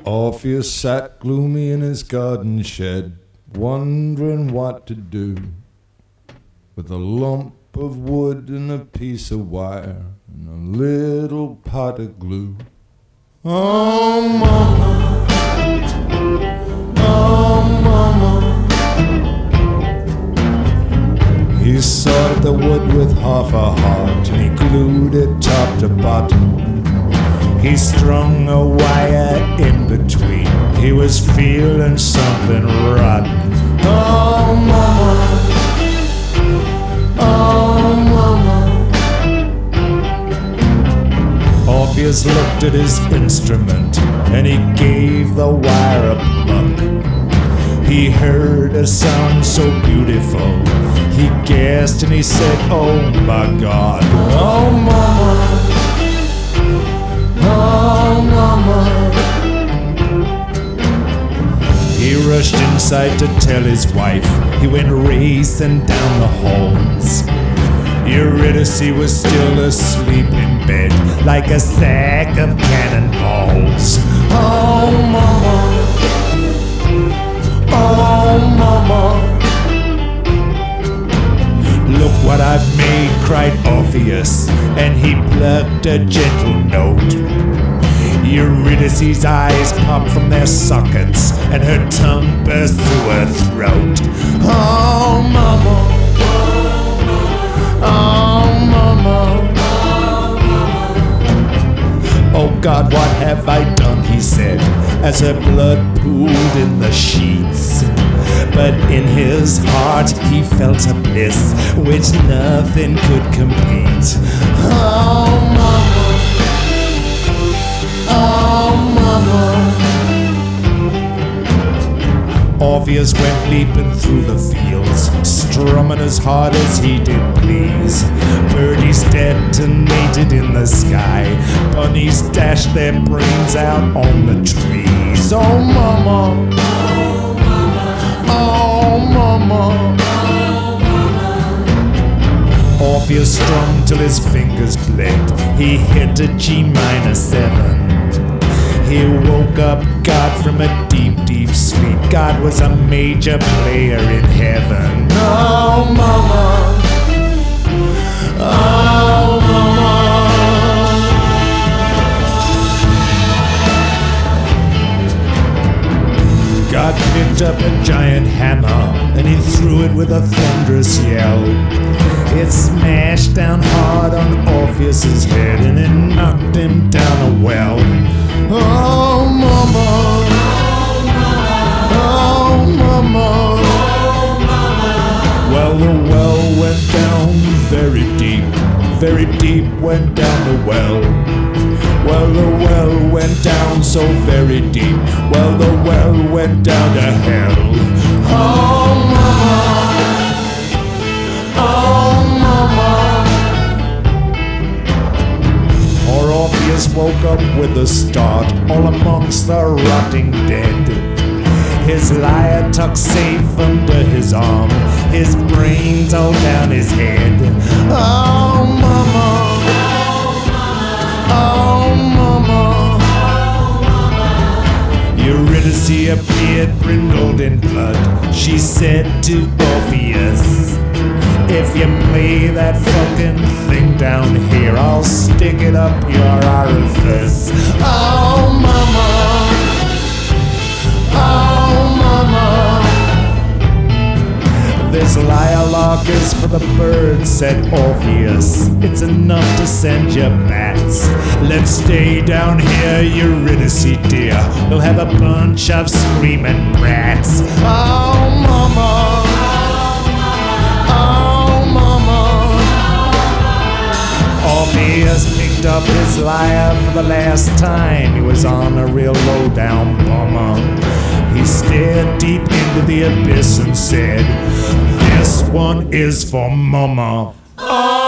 Orpheus sat gloomy in his garden shed, wondering what to do with a lump of wood and a piece of wire and a little pot of glue. Oh, mama, oh, mama. He sawed the wood with half a heart and he glued it top to bottom. He strung a wire in between. He was feeling something rotten. Oh, mama, oh, mama. Orpheus looked at his instrument and he gave the wire a pluck. He heard a sound so beautiful. He gasped and he said, oh my God, oh mama, oh mama. He rushed inside to tell his wife. He went racing down the halls. Eurydice was still asleep in bed like a sack of cannonballs. Oh mama, oh mama. Look what I've made, cried Orpheus, and he plucked a gentle note. Eurydice's eyes popped from their sockets, and her tongue burst through her throat. Oh, mama, oh, mama. Oh, God, what have I done, he said, as her blood pooled in the sheets. But in his heart he felt a bliss which nothing could compete. Oh mama, oh mama. Orpheus went leaping through the fields, strumming as hard as he did please. Birdies detonated in the sky, bunnies dashed their brains out on the trees. Oh mama, oh mama. Orpheus strummed till his fingers bled. He hit a G minor 7. He woke up God from a deep, deep sleep. God was a major player in heaven. Oh mama, oh mama. God picked up a giant hammer and he threw it with a thunderous yell. It smashed down hard on Orpheus's head and it knocked him down a well. Oh mama, oh mama. Well, the well went down very deep went down the well. Well, the well went down so very deep. Well, the well went down to hell. Oh mama, oh mama. Poor Orpheus woke up with a start, all amongst the rotting dead. His lyre tucked safe under his arm, his brains all down his head. Oh mama, oh mama. Eurydice appeared brindled in blood. She said to Orpheus, if you play that fucking thing down here, I'll stick it up your orifice. Oh mama, oh mama. This lyre-lock is for the birds, said Orpheus. It's enough to send you bats. Let's stay down here, Eurydice dear. We'll have a bunch of screaming brats. Oh mama, oh mama. Orpheus picked up his lyre for the last time. He was on a real low-down bummer. He stared deep into the abyss and said, this one is for mama. Oh!